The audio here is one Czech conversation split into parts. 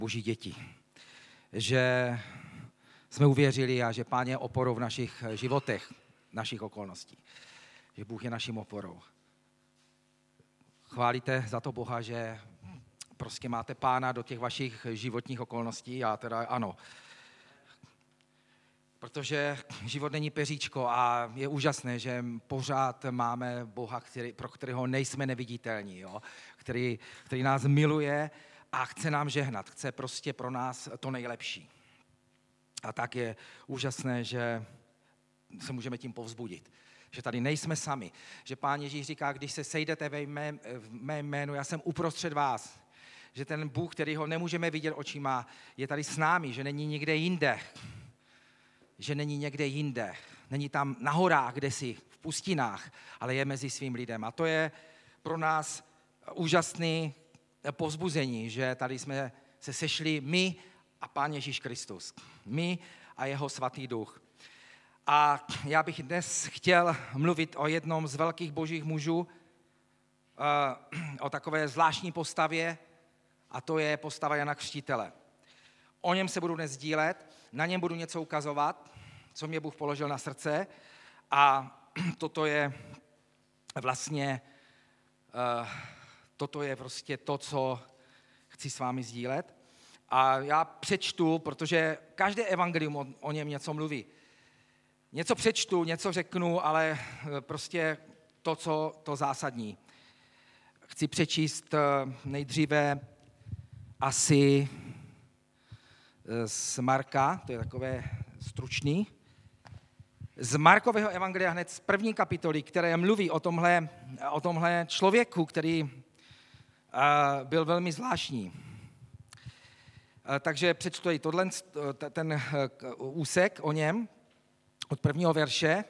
Boží děti. Že jsme uvěřili a že Pán je oporou v našich životech, našich okolností. Že Bůh je naším oporou. Chválíte za to Boha, že prostě máte Pána do těch vašich životních okolností? Já teda ano. Protože život není peříčko a je úžasné, že pořád máme Boha, pro kterého nejsme neviditelní, jo? Který nás miluje a chce nám žehnat, chce prostě pro nás to nejlepší. A tak je úžasné, že se můžeme tím povzbudit. Že tady nejsme sami. Že Pán Ježíš říká, když se sejdete v mém jménu, já jsem uprostřed vás. Že ten Bůh, který ho nemůžeme vidět očima, je tady s námi, že není nikde jinde. Že není někde jinde. Není tam na horách, kdesi, v pustinách, ale je mezi svým lidem. A to je pro nás úžasný povzbuzení, že tady jsme se sešli my a Pán Ježíš Kristus. My a jeho svatý duch. A já bych dnes chtěl mluvit o jednom z velkých božích mužů, o takové zvláštní postavě, a to je postava Jana Křtitele. O něm se budu dnes sdílet, na něm budu něco ukazovat, co mě Bůh položil na srdce, a toto je vlastně prostě to, co chci s vámi sdílet. A já přečtu, protože každé evangelium o něm něco mluví. Něco přečtu, něco řeknu, ale prostě to zásadní. Chci přečíst nejdříve asi z Marka, to je takové stručný, z Markového evangelia hned z 1. kapitoly, které mluví o tomhle člověku, který byl velmi zvláštní. Takže přečtu i ten úsek o něm od 1. verše.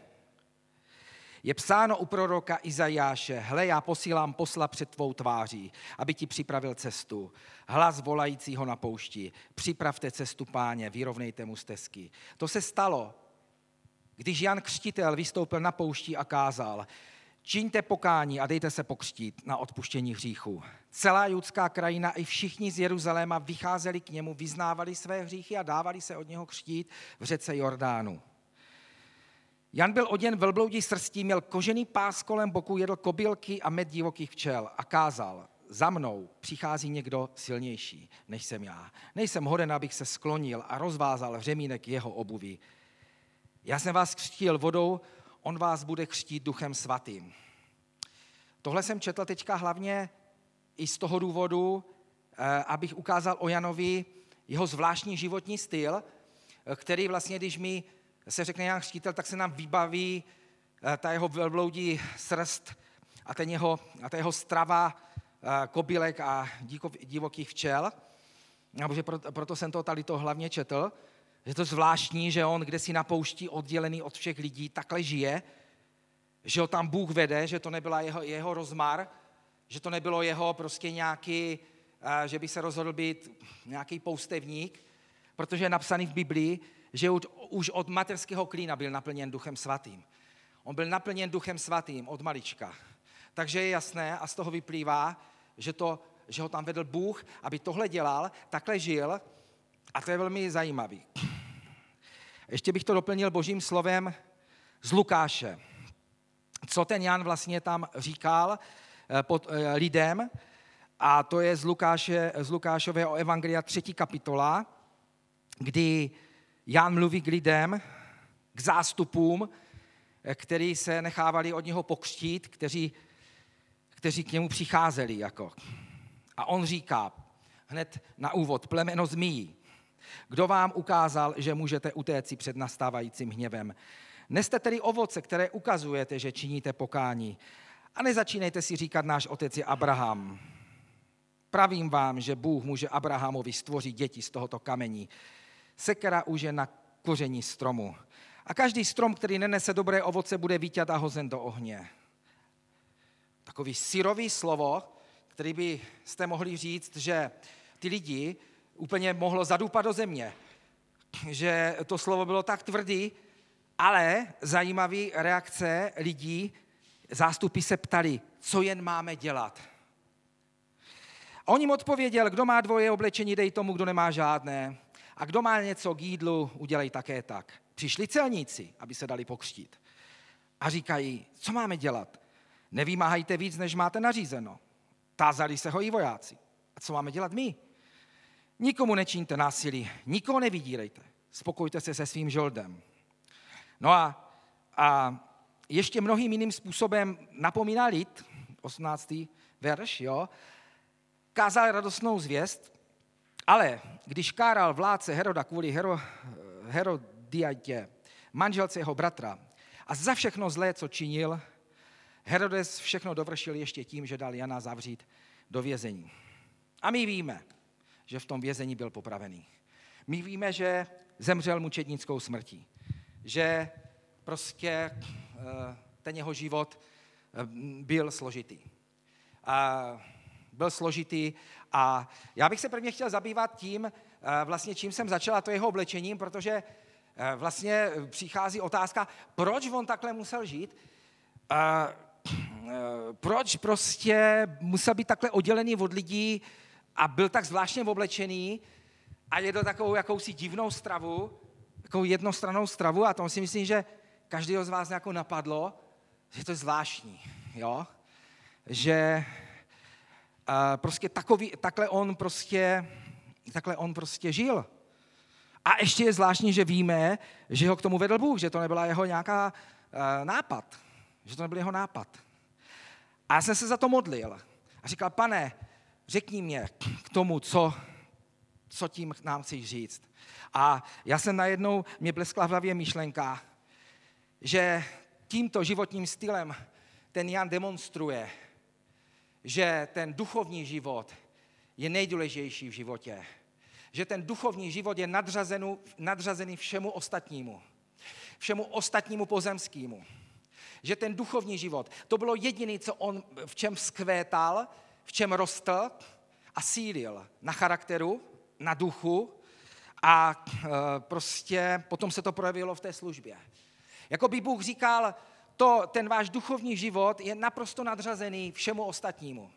Je psáno u proroka Izajáše: hle, já posílám posla před tvou tváří, aby ti připravil cestu. Hlas volajícího na poušti: připravte cestu Páně, vyrovnejte mu stezky. To se stalo, když Jan Křtitel vystoupil na poušti a kázal: čiňte pokání a dejte se pokřtít na odpuštění hříchů. Celá judská krajina i všichni z Jeruzaléma vycházeli k němu, vyznávali své hříchy a dávali se od něho křtít v řece Jordánu. Jan byl oděn velbloudí srstí, měl kožený pás kolem boku, jedl kobylky a med divokých včel a kázal: za mnou přichází někdo silnější, než jsem já. Nejsem hoden, abych se sklonil a rozvázal řemínek jeho obuvi. Já jsem vás křtil vodou, on vás bude křtít Duchem svatým. Tohle jsem četl teďka hlavně i z toho důvodu, abych ukázal o Janovi jeho zvláštní životní styl, který vlastně, když mi se řekne Jan Křtitel, tak se nám vybaví ta jeho velbloudí srst a ta jeho strava kobylek a divokých včel. Proto jsem tady to hlavně četl. Je to zvláštní, že on kdesi na poušti oddělený od všech lidí takhle žije, že ho tam Bůh vede, že to nebyla jeho rozmar, že to nebylo jeho prostě nějaký, že by se rozhodl být nějaký poustevník, protože je napsaný v Biblii, že už od mateřského klína byl naplněn Duchem svatým. On byl naplněn Duchem svatým od malička. Takže je jasné a z toho vyplývá, že ho tam vedl Bůh, aby tohle dělal, takhle žil, a to je velmi zajímavý. Ještě bych to doplnil božím slovem z Lukáše. Co ten Jan vlastně tam říkal lidem, a to je z Lukášového evangelia 3. kapitola, kdy Jan mluví k lidem, k zástupům, kteří se nechávali od něho pokřtít, kteří k němu přicházeli. A on říká hned na úvod: plemeno zmíjí, kdo vám ukázal, že můžete utéci před nastávajícím hněvem? Neste tedy ovoce, které ukazujete, že činíte pokání. A nezačínejte si říkat, náš otec je Abraham. Pravím vám, že Bůh může Abrahamovi stvořit děti z tohoto kamení. Sekera už je na koření stromu. A každý strom, který nenese dobré ovoce, bude vyťat a hozen do ohně. Takový syrový slovo, který byste mohli říct, že ty lidi úplně mohlo zadupat do země. Že to slovo bylo tak tvrdý, ale zajímavý reakce lidí, zástupy se ptali, co jen máme dělat. A on jim odpověděl, kdo má 2 oblečení, dej tomu, kdo nemá žádné. A kdo má něco k jídlu, udělej také tak. Přišli celníci, aby se dali pokřtít. A říkají, co máme dělat? Nevymáhajte víc, než máte nařízeno. Tázali se ho i vojáci. A co máme dělat my? Nikomu nečiňte násilí, nikoho nevydírejte. Spokojte se se svým žoldem. No a ještě mnohým jiným způsobem napomíná lid, 18. verš, jo, kázal radostnou zvěst, ale když káral vládce Heroda kvůli Herodiadě, manželce jeho bratra, a za všechno zlé, co činil, Herodes všechno dovršil ještě tím, že dal Jana zavřít do vězení. A my víme, že v tom vězení byl popravený. My víme, že zemřel mučednickou smrtí. Že prostě ten jeho život byl složitý. Byl složitý a já bych se prvně chtěl zabývat tím, vlastně čím jsem začal, to jeho oblečením, protože vlastně přichází otázka, proč on takhle musel žít, proč prostě musel být takhle oddělený od lidí a byl tak zvláštně oblečený a jedl takovou jakousi divnou stravu, takovou jednostrannou stravu a to si myslím, že každého z vás nějakou napadlo, že to je zvláštní, jo? Že prostě takhle on prostě žil. A ještě je zvláštní, že víme, že ho k tomu vedl Bůh, že to nebyla jeho nějaká nápad. Že to nebyl jeho nápad. A já jsem se za to modlil. A říkal, Pane, řekni mě k tomu, co tím nám chceš říct. A já jsem najednou, mě bleskla v hlavě myšlenka, že tímto životním stylem ten Jan demonstruje, že ten duchovní život je nejdůležitější v životě. Že ten duchovní život je nadřazený všemu ostatnímu pozemskému. Že ten duchovní život, to bylo jediné, co on v čem vzkvétal, v čem rostl a sílil na charakteru, na duchu a prostě potom se to projevilo v té službě. Jako by Bůh říkal, ten váš duchovní život je naprosto nadřazený všemu ostatnímu.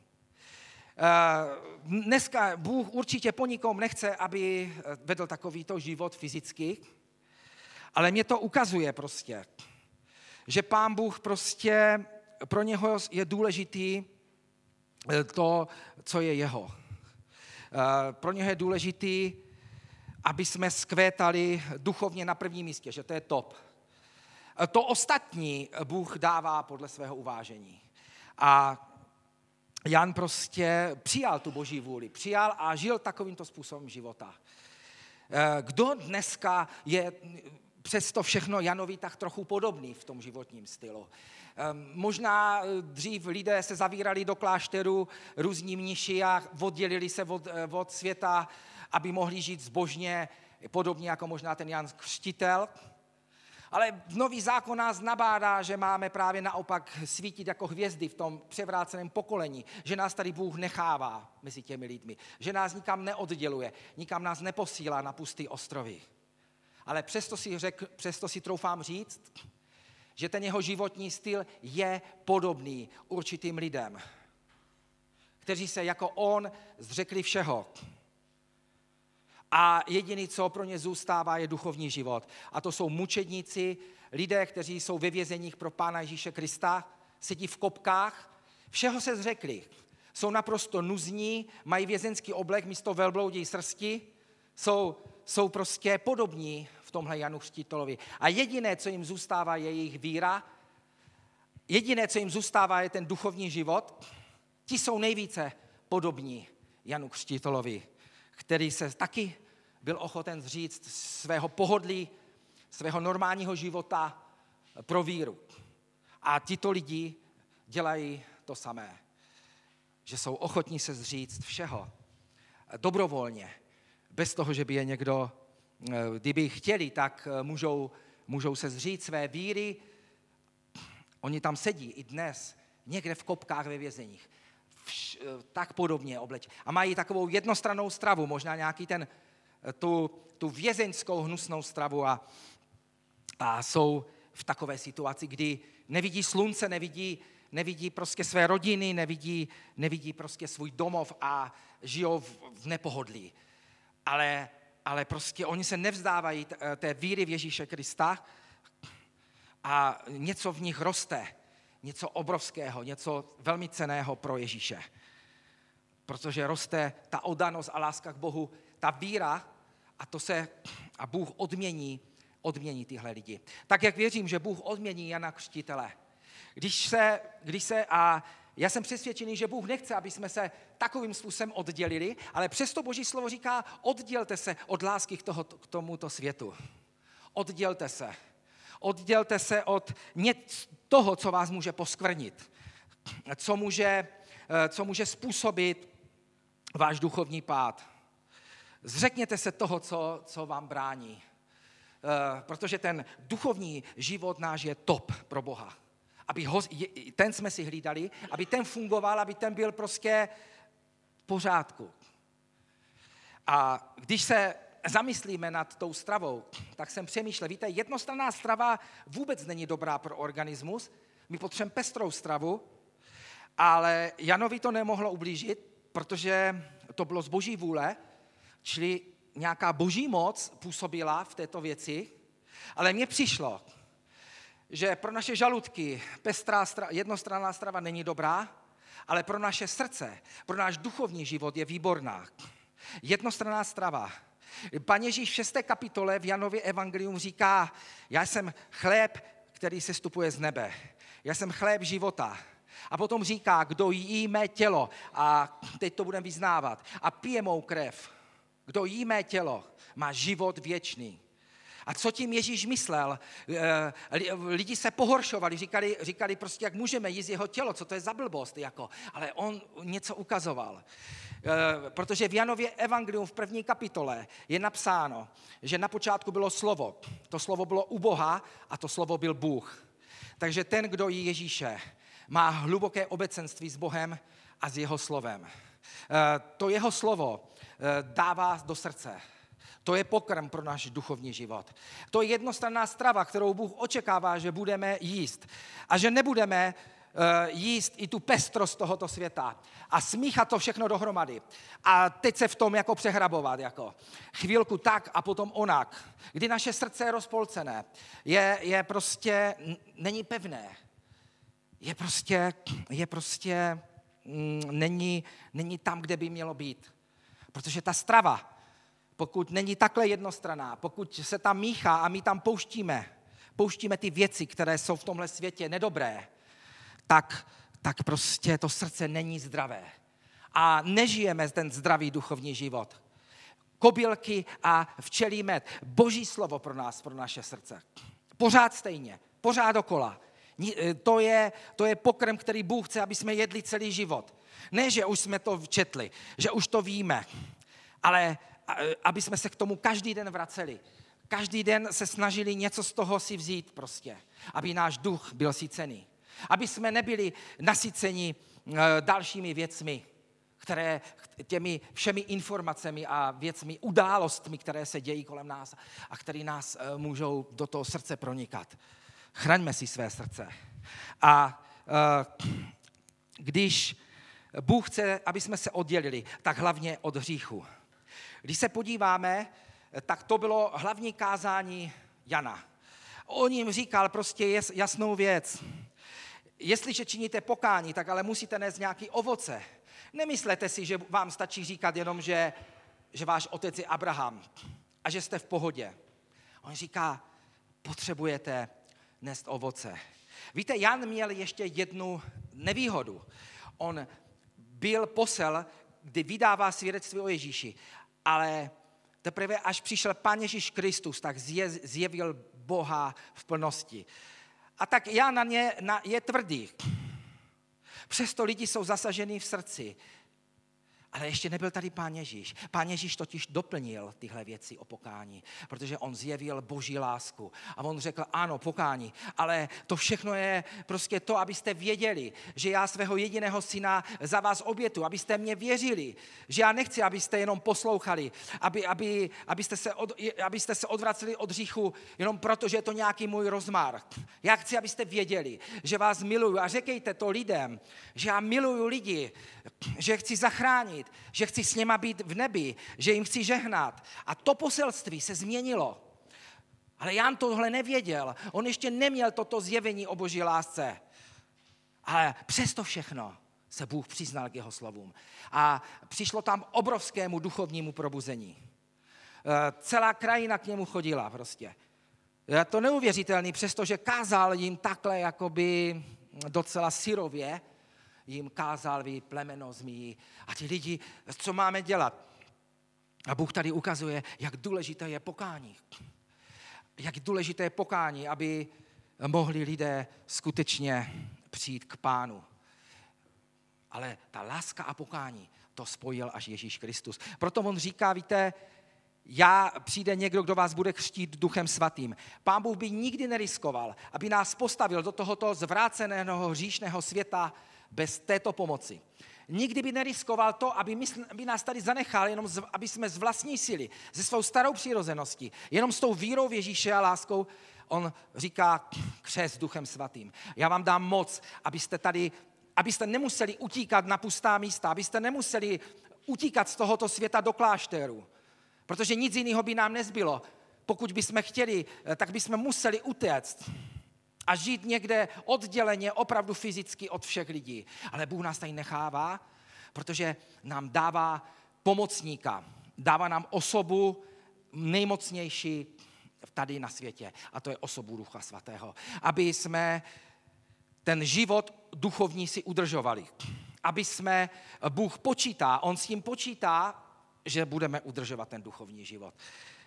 Dneska Bůh určitě po nikom nechce, aby vedl takovýto život fyzicky, ale mě to ukazuje prostě, že Pán Bůh prostě pro něho je důležitý to, co je jeho. Pro něho je důležitý, aby jsme zkvétali duchovně na prvním místě, že to je top. To ostatní Bůh dává podle svého uvážení. A Jan prostě přijal tu boží vůli, přijal a žil takovýmto způsobem života. Kdo dneska je přes to všechno Janovi tak trochu podobný v tom životním stylu? Možná dřív lidé se zavírali do klášteru, různí mniši a oddělili se od světa, aby mohli žít zbožně, podobně jako možná ten Jan Křtitel. Ale nový zákon nás nabádá, že máme právě naopak svítit jako hvězdy v tom převráceném pokolení, že nás tady Bůh nechává mezi těmi lidmi, že nás nikam neodděluje, nikam nás neposílá na pustý ostrovy. Ale přesto si troufám říct, že ten jeho životní styl je podobný určitým lidem, kteří se jako on zřekli všeho. A jediný, co pro ně zůstává, je duchovní život. A to jsou mučedníci, lidé, kteří jsou ve vězeních pro Pána Ježíše Krista, sedí v kopkách, všeho se zřekli. Jsou naprosto nuzní, mají vězenský oblek místo velbloudí srsti, jsou prostě podobní v tomhle Janu Křtitelovi. A jediné, co jim zůstává, je jejich víra, jediné, co jim zůstává, je ten duchovní život. Ti jsou nejvíce podobní Janu Křtitelovi, který se taky byl ochoten zříct svého pohodlí, svého normálního života pro víru. A tito lidi dělají to samé, že jsou ochotní se zříct všeho dobrovolně, bez toho, že by je někdo, kdyby chtěli, tak můžou se zříct své víry. Oni tam sedí i dnes, někde v kopkách ve vězeních. Tak podobně oblečení. A mají takovou jednostrannou stravu, možná nějaký tu vězeňskou hnusnou stravu a jsou v takové situaci, kdy nevidí slunce, nevidí prostě své rodiny, nevidí prostě svůj domov a žijou v nepohodlí. Ale prostě oni se nevzdávají té víry v Ježíše Krista a něco v nich roste, něco obrovského, něco velmi cenného pro Ježíše. Protože roste ta oddanost a láska k Bohu, ta víra a Bůh odmění tyhle lidi. Tak jak věřím, že Bůh odmění Jana Křtitele. A já jsem přesvědčený, že Bůh nechce, aby jsme se takovým způsobem oddělili, ale přesto Boží slovo říká, oddělte se od lásky k tomuto světu. Oddělte se. Oddělte se od toho, co vás může poskvrnit, co může způsobit váš duchovní pád. Zřekněte se toho, co vám brání, protože ten duchovní život náš je top pro Boha. Ten jsme si hlídali, aby ten fungoval, aby ten byl prostě v pořádku. A když se zamyslíme nad tou stravou, tak jsem přemýšlel, víte, jednostranná strava vůbec není dobrá pro organismus, my potřebujeme pestrou stravu, ale Janovi to nemohlo ublížit, protože to bylo z Boží vůle, čili nějaká boží moc působila v této věci, ale mně přišlo, že pro naše žaludky jednostranná strava není dobrá, ale pro naše srdce, pro náš duchovní život je výborná. Jednostranná strava. Pán Ježíš v 6. kapitole v Janově evangelium říká, já jsem chléb, který se stupuje z nebe. Já jsem chléb života. A potom říká, kdo jí mé tělo, a teď to budeme vyznávat, a pije mou krev, kdo jí mé tělo, má život věčný. A co tím Ježíš myslel? Lidi se pohoršovali, říkali prostě, jak můžeme jíst jeho tělo, co to je za blbost, jako. Ale on něco ukazoval. Protože v Janově evangelium v 1. kapitole je napsáno, že na počátku bylo slovo. To slovo bylo u Boha a to slovo byl Bůh. Takže ten, kdo jí Ježíše, má hluboké obecenství s Bohem a s jeho slovem. To jeho slovo dává do srdce. To je pokrm pro náš duchovní život. To je jednostranná strava, kterou Bůh očekává, že budeme jíst. A že nebudeme jíst i tu pestrost tohoto světa a smíchat to všechno dohromady. A teď se v tom jako přehrabovat. Jako. Chvílku tak a potom onak. Kdy naše srdce je rozpolcené. Je prostě, není pevné. Není tam, kde by mělo být. Protože ta strava, pokud není takhle jednostranná, pokud se tam míchá a my tam pouštíme ty věci, které jsou v tomhle světě nedobré, tak prostě to srdce není zdravé. A nežijeme ten zdravý duchovní život. Kobylky a včelí med. Boží slovo pro nás, pro naše srdce. Pořád stejně, pořád dokola. To je pokrm, který Bůh chce, aby jsme jedli celý život. Ne, že už jsme to četli, že už to víme, ale aby jsme se k tomu každý den vraceli. Každý den se snažili něco z toho si vzít prostě, aby náš duch byl sycený. Aby jsme nebyli nasyceni dalšími věcmi, těmi všemi informacemi a věcmi, událostmi, které se dějí kolem nás a které nás můžou do toho srdce pronikat. Chraňme si své srdce. A když Bůh chce, aby jsme se oddělili, tak hlavně od hříchu. Když se podíváme, tak to bylo hlavní kázání Jana. On jim říkal prostě jasnou věc. Jestliže činíte pokání, tak ale musíte nést nějaké ovoce. Nemyslete si, že vám stačí říkat jenom, že váš otec je Abraham a že jste v pohodě. On říká, potřebujete nést ovoce. Víte, Jan měl ještě jednu nevýhodu. On byl posel, kdy vydává svědectví o Ježíši, ale teprve až přišel Pán Ježíš Kristus, tak zjevil Boha v plnosti. A tak Jan na ně je tvrdý. Přesto lidi jsou zasažený v srdci Ale ještě nebyl tady Pán Ježíš. Pán Ježíš totiž doplnil tyhle věci o pokání, protože on zjevil Boží lásku. A on řekl, ano, pokání, ale to všechno je prostě to, abyste věděli, že já svého jediného syna za vás obětu, abyste mě věřili, že já nechci, abyste jenom poslouchali, abyste se odvraceli od hříchu jenom proto, že je to nějaký můj rozmar. Já chci, abyste věděli, že vás miluju a řekejte to lidem, že já miluju lidi, že chci zachránit, že chci s něma být v nebi, že jim chci žehnat. A to poselství se změnilo. Ale Jan tohle nevěděl. On ještě neměl toto zjevení o Boží lásce. Ale přesto všechno se Bůh přiznal k jeho slovům. A přišlo tam obrovskému duchovnímu probuzení. Celá krajina k němu chodila prostě. Je to neuvěřitelný, přestože kázal jim takhle jakoby docela syrově, jim kázal vy plemeno zmí a ti lidi, co máme dělat? A Bůh tady ukazuje, jak důležité je pokání. Jak důležité je pokání, aby mohli lidé skutečně přijít k Pánu. Ale ta láska a pokání, to spojil až Ježíš Kristus. Proto on říká, víte, přijde někdo, kdo vás bude křtít Duchem Svatým. Pán Bůh by nikdy neriskoval, aby nás postavil do tohoto zvráceného hříšného světa bez této pomoci. Nikdy by neriskoval to, aby nás tady zanechal, jenom aby jsme z vlastní síly, ze svou starou přirozeností, jenom s tou vírou v Ježíše a láskou, on říká křest Duchem Svatým. Já vám dám moc, abyste nemuseli utíkat na pustá místa, abyste nemuseli utíkat z tohoto světa do klášteru, protože nic jiného by nám nezbylo. Pokud bychom chtěli, tak bychom museli utéct a žít někde odděleně, opravdu fyzicky od všech lidí. Ale Bůh nás tady nechává, protože nám dává pomocníka. Dává nám osobu nejmocnější tady na světě. A to je osobu Ducha Svatého. Aby jsme ten život duchovní si udržovali. Aby jsme, Bůh počítá, on s tím počítá, že budeme udržovat ten duchovní život.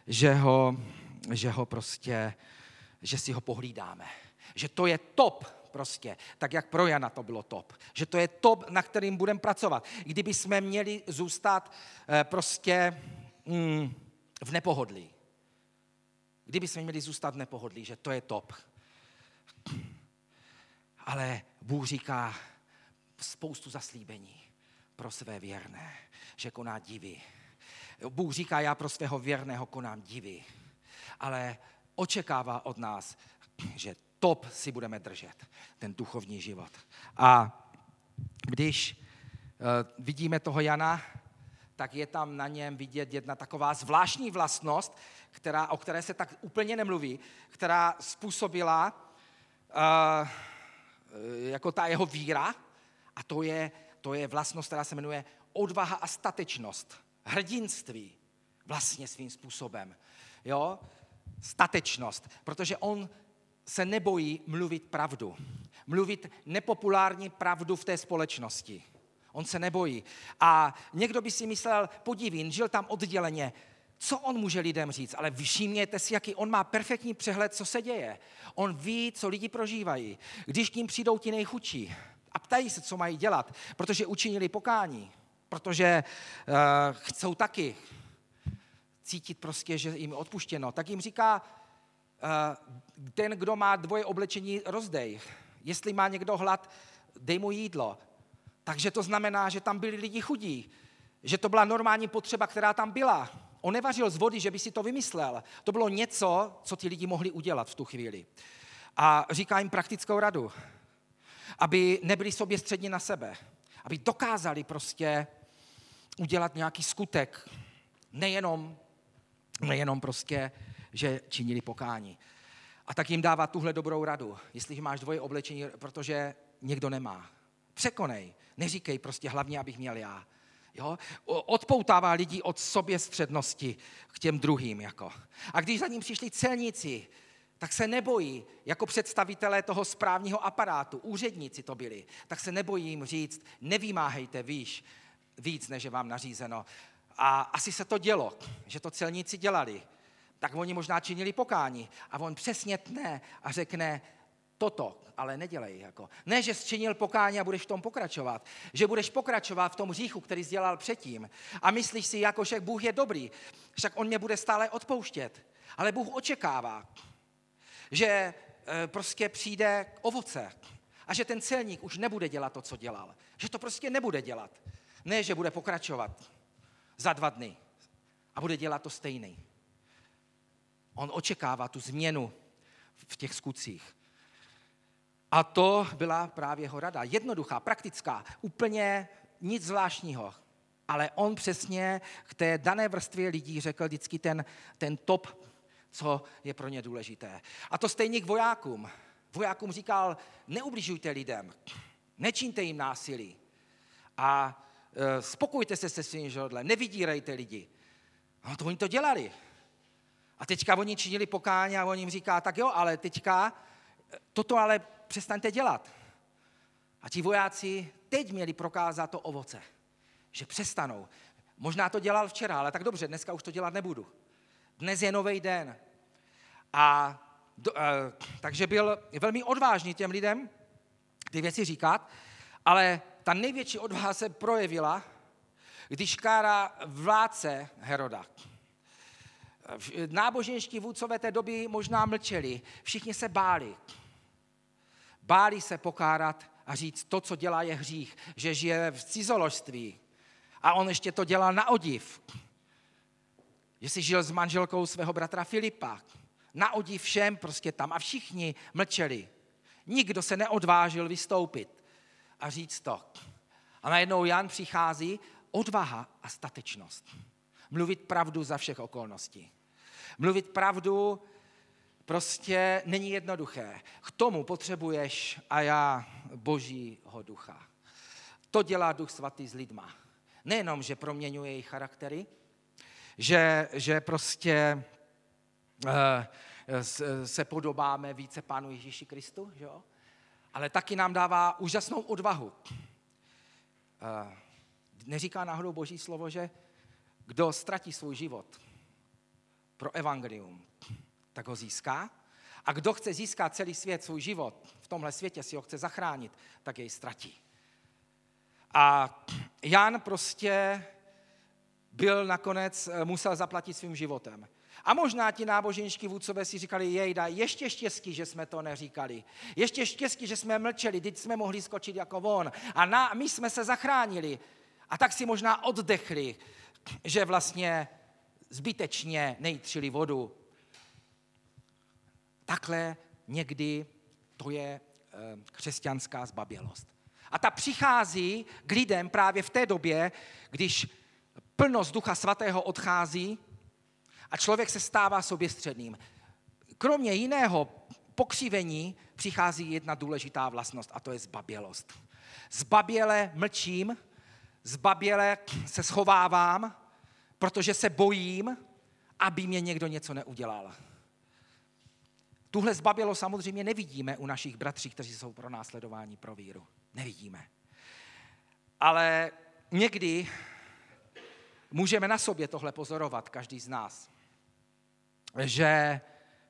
Že si ho pohlídáme. Že to je top prostě, tak jak pro Jana to bylo top. Že to je top, na kterým budeme pracovat. Kdyby jsme měli zůstat prostě v nepohodlí. Kdyby jsme měli zůstat v nepohodlí, že to je top. Ale Bůh říká spoustu zaslíbení pro své věrné, že koná divy. Bůh říká, já pro svého věrného konám divy. Ale očekává od nás, že top si budeme držet, ten duchovní život. A když vidíme toho Jana, tak je tam na něm vidět jedna taková zvláštní vlastnost, o které se tak úplně nemluví, která způsobila jako ta jeho víra, a to je vlastnost, která se jmenuje odvaha a statečnost, hrdinství vlastně svým způsobem. Jo? Statečnost, protože on se nebojí mluvit pravdu. Mluvit nepopulární pravdu v té společnosti. On se nebojí. A někdo by si myslel, podívej, žil tam odděleně, co on může lidem říct, ale všimněte si, jaký on má perfektní přehled, co se děje. On ví, co lidi prožívají. Když k ním přijdou ti nejchudší a ptají se, co mají dělat, protože učinili pokání, protože chcou taky cítit prostě, že jim je odpuštěno, tak jim říká, ten, kdo má dvoje oblečení, rozdej. Jestli má někdo hlad, dej mu jídlo. Takže to znamená, že tam byli lidi chudí, že to byla normální potřeba, která tam byla. On nevařil z vody, že by si to vymyslel. To bylo něco, co ti lidi mohli udělat v tu chvíli. A říká jim praktickou radu, aby nebyli soběstřední na sebe, aby dokázali prostě udělat nějaký skutek, nejenom prostě, že činili pokání. A tak jim dává tuhle dobrou radu, jestliže máš dvoje oblečení, protože někdo nemá. Překonej, neříkej prostě hlavně, abych měl já. Jo? Odpoutává lidi od soběstřednosti k těm druhým. Jako. A když za ním přišli celníci, tak se nebojí, jako představitelé toho správního aparátu, úředníci to byli, tak se nebojí jim říct, nevymáhejte víc, než je vám nařízeno. A asi se to dělo, že to celníci dělali. Tak oni možná činili pokání. A on přesně tne a řekne, toto ale nedělej. Ne, že zčinil pokání a budeš v tom pokračovat. Že budeš pokračovat v tom hříchu, který jsi dělal předtím. A myslíš si, že Bůh je dobrý. Však on mě bude stále odpouštět. Ale Bůh očekává, že prostě přijde ovoce. A že ten celník už nebude dělat to, co dělal. Že to prostě nebude dělat. Ne, že bude pokračovat za 2 dny. A bude dělat to stejný. On očekává tu změnu v těch skutcích. A to byla právě jeho rada. Jednoduchá, praktická, úplně nic zvláštního. Ale on přesně k té dané vrstvě lidí řekl vždycky ten top, co je pro ně důležité. A to stejně k vojákům. Vojákům říkal, neubližujte lidem, nečiňte jim násilí a spokojte se se svým žodlem, nevydírejte lidi. No to oni to dělali. A teďka oni činili pokání a on jim říká, tak jo, ale teďka toto ale přestaňte dělat. A ti vojáci teď měli prokázat to ovoce, že přestanou. Možná to dělal včera, ale tak dobře, dneska už to dělat nebudu. Dnes je nový den. Takže byl velmi odvážný těm lidem ty věci říkat, ale ta největší odvaha se projevila, když kára vládce Heroda. Náboženští vůdcové té doby možná mlčeli, všichni se báli. Báli se pokárat a říct, to, co dělá, je hřích, že žije v cizoložství. A on ještě to dělal na odiv. Že si žil s manželkou svého bratra Filipa. Na odiv všem prostě tam a všichni mlčeli. Nikdo se neodvážil vystoupit a říct to. A najednou Jan přichází, odvaha a statečnost. Mluvit pravdu za všech okolností. Mluvit pravdu prostě není jednoduché. K tomu potřebuješ a já Božího ducha. To dělá Duch Svatý s lidma. Nejenom, že proměňuje jejich charaktery, že prostě se podobáme více Pánu Ježíši Kristu, že jo? Ale taky nám dává úžasnou odvahu. Neříká náhodou Boží slovo, že kdo ztratí svůj život pro evangelium, tak ho získá. A kdo chce získat celý svět, svůj život, v tomhle světě si ho chce zachránit, tak jej ztratí. A Jan prostě musel zaplatit svým životem. A možná ti náboženští vůdcové si říkali, jejda, ještě štěstí, že jsme to neříkali. Ještě štěstí, že jsme mlčeli, teď jsme mohli skočit jako on. A my jsme se zachránili. A tak si možná oddechli, že vlastně zbytečně nejtřili vodu. Takhle někdy to je křesťanská zbabělost. A ta přichází k lidem právě v té době, když plnost Ducha Svatého odchází a člověk se stává soběstředným. Kromě jiného pokřivení přichází jedna důležitá vlastnost a to je zbabělost. Zbaběle mlčím, zbaběle se schovávám, protože se bojím, aby mě někdo něco neudělal. Tuhle zbabělost samozřejmě nevidíme u našich bratří, kteří jsou pronásledováni pro víru. Nevidíme. Ale někdy můžeme na sobě tohle pozorovat, každý z nás. Že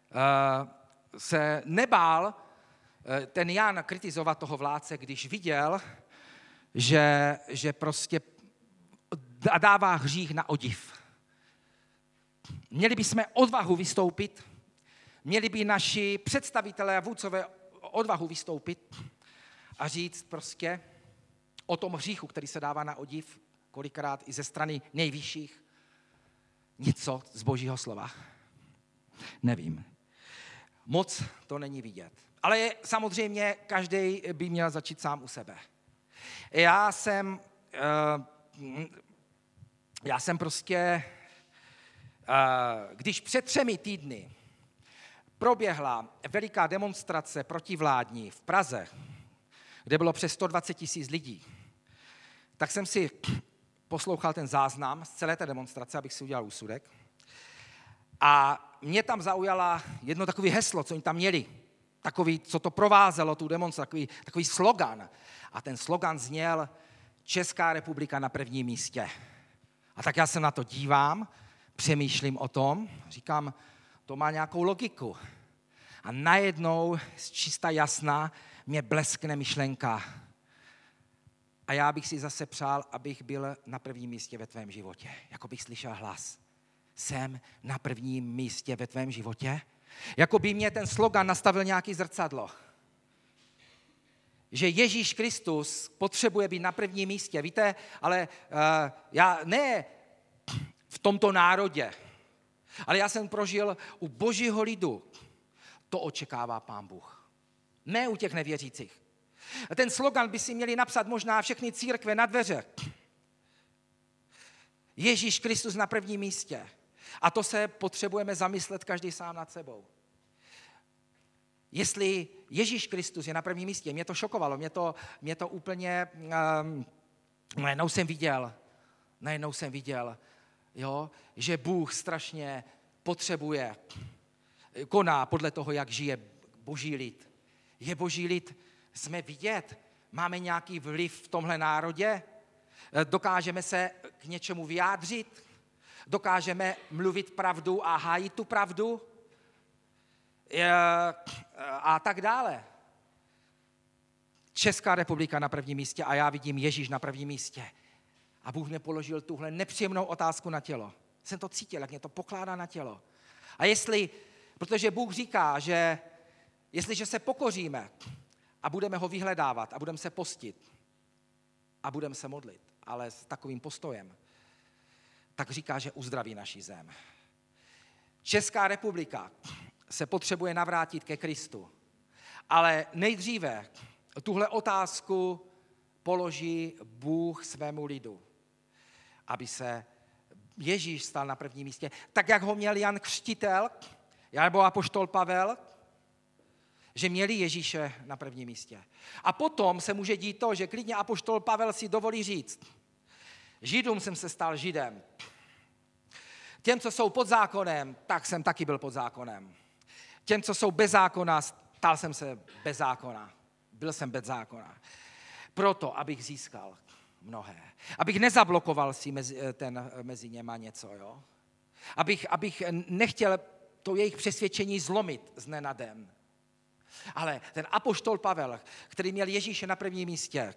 se nebál ten Jan kritizovat toho vládce, když viděl, že prostě dává hřích na odiv. Měli bychom odvahu vystoupit, měli by naši představitelé a vůdcové odvahu vystoupit a říct prostě o tom hříchu, který se dává na odiv, kolikrát i ze strany nejvyšších, něco z Božího slova. Nevím. Moc to není vidět. Ale samozřejmě každý by měl začít sám u sebe. Já jsem prostě, když před 3 týdny proběhla veliká demonstrace protivládní v Praze, kde bylo přes 120 000 lidí, tak jsem si poslouchal ten záznam z celé té demonstrace, abych si udělal úsudek. A mě tam zaujala jedno takové heslo, co oni tam měli. Takový, co to provázelo, tu demonstraci, takový slogan. A ten slogan zněl Česká republika na prvním místě. A tak já se na to dívám, přemýšlím o tom, říkám, to má nějakou logiku. A najednou z čista jasna mě bleskne myšlenka. A já bych si zase přál, abych byl na prvním místě ve tvém životě. Jako bych slyšel hlas. Jsem na prvním místě ve tvém životě? Jako by mě ten slogan nastavil nějaký zrcadlo. Že Ježíš Kristus potřebuje být na prvním místě. Víte, ale já ne v tomto národě, ale já jsem prožil u Božího lidu. To očekává Pán Bůh. Ne u těch nevěřících. A ten slogan by si měli napsat možná všechny církve na dveře. Ježíš Kristus na prvním místě. A to se potřebujeme zamyslet každý sám nad sebou. Jestli Ježíš Kristus je na prvním místě, mě to šokovalo, mě to úplně, najednou jsem viděl, jo, že Bůh strašně potřebuje, koná podle toho, jak žije Boží lid. Je Boží lid, jsme vidět, máme nějaký vliv v tomhle národě, dokážeme se k něčemu vyjádřit, dokážeme mluvit pravdu a hájit tu pravdu a tak dále. Česká republika na prvním místě a já vidím Ježíš na prvním místě. A Bůh mě položil tuhle nepříjemnou otázku na tělo. Jsem to cítil, jak mě to pokládá na tělo. A protože Bůh říká, že jestliže se pokoříme a budeme ho vyhledávat a budeme se postit a budeme se modlit, ale s takovým postojem, tak říká, že uzdraví naši zem. Česká republika se potřebuje navrátit ke Kristu, ale nejdříve tuhle otázku položí Bůh svému lidu, aby se Ježíš stal na prvním místě, tak jak ho měl Jan Křtitel, nebo apoštol Pavel, že měli Ježíše na prvním místě. A potom se může dít to, že klidně apoštol Pavel si dovolí říct, Židům jsem se stal Židem. Těm, co jsou pod zákonem, tak jsem taky byl pod zákonem. Těm, co jsou bez zákona, stal jsem se bez zákona. Byl jsem bez zákona. Proto, abych získal mnohé. Abych nezablokoval si mezi něma něco. Jo? Abych nechtěl to jejich přesvědčení zlomit z dne na den. Ale ten apoštol Pavel, který měl Ježíše na prvním místě,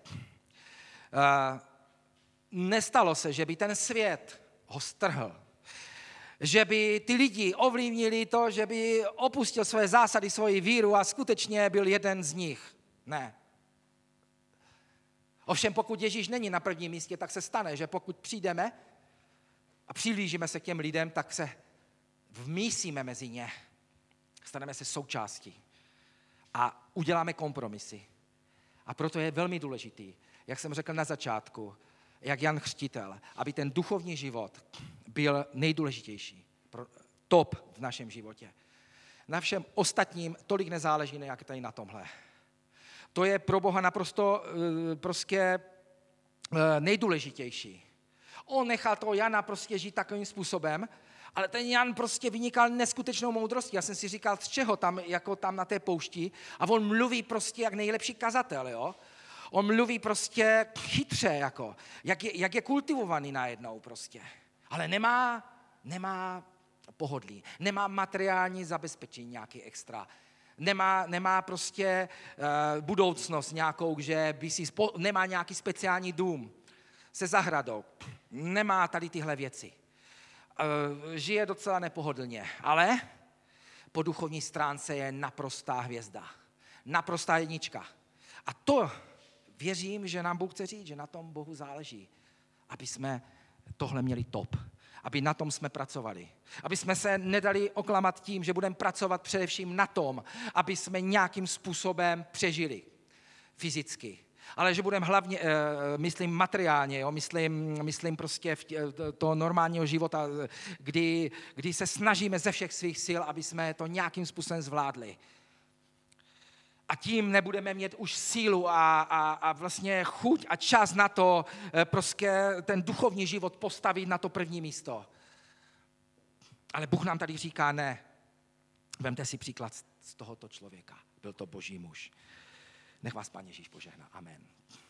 nestalo se, že by ten svět ho strhl. Že by ty lidi ovlivnili to, že by opustil své zásady, svoji víru a skutečně byl jeden z nich. Ne. Ovšem, pokud Ježíš není na prvním místě, tak se stane, že pokud přijdeme a přiblížíme se k těm lidem, tak se vmísíme mezi ně. Staneme se součástí a uděláme kompromisy. A proto je velmi důležitý, jak jsem řekl na začátku, jak Jan Křtitel, aby ten duchovní život byl nejdůležitější, top v našem životě. Na všem ostatním tolik nezáleží, jak tady na tomhle. To je pro Boha naprosto prostě nejdůležitější. On nechal toho Jana prostě žít takovým způsobem, ale ten Jan prostě vynikal neskutečnou moudrostí. Já jsem si říkal, z čeho tam, jako tam na té poušti, a on mluví prostě jak nejlepší kazatel, jo. On mluví prostě chytře, jako, jak je kultivovaný najednou prostě. Ale nemá pohodlí, nemá materiální zabezpečení nějaký extra. Nemá prostě budoucnost nějakou, že by si nemá nějaký speciální dům se zahradou. Nemá tady tyhle věci. Žije docela nepohodlně, ale po duchovní stránce je naprostá hvězda. Naprostá jednička. A to věřím, že nám Bůh chce říct, že na tom Bohu záleží, aby jsme tohle měli top, aby na tom jsme pracovali, aby jsme se nedali oklamat tím, že budeme pracovat především na tom, aby jsme nějakým způsobem přežili fyzicky, ale že budeme hlavně, myslím materiálně, jo? Myslím prostě to normálního života, kdy se snažíme ze všech svých sil, aby jsme to nějakým způsobem zvládli. A tím nebudeme mít už sílu a vlastně chuť a čas na to prostě ten duchovní život postavit na to první místo. Ale Bůh nám tady říká ne. Vemte si příklad z tohoto člověka. Byl to Boží muž. Nech vás Pán Ježíš požehná. Amen.